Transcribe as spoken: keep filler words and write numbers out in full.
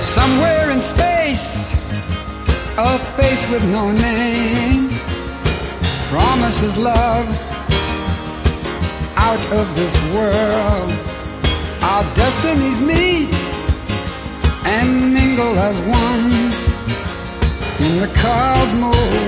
Somewhere in space, a face with no name promises love out of this world. Our destinies meet and mingle as one in the cosmos.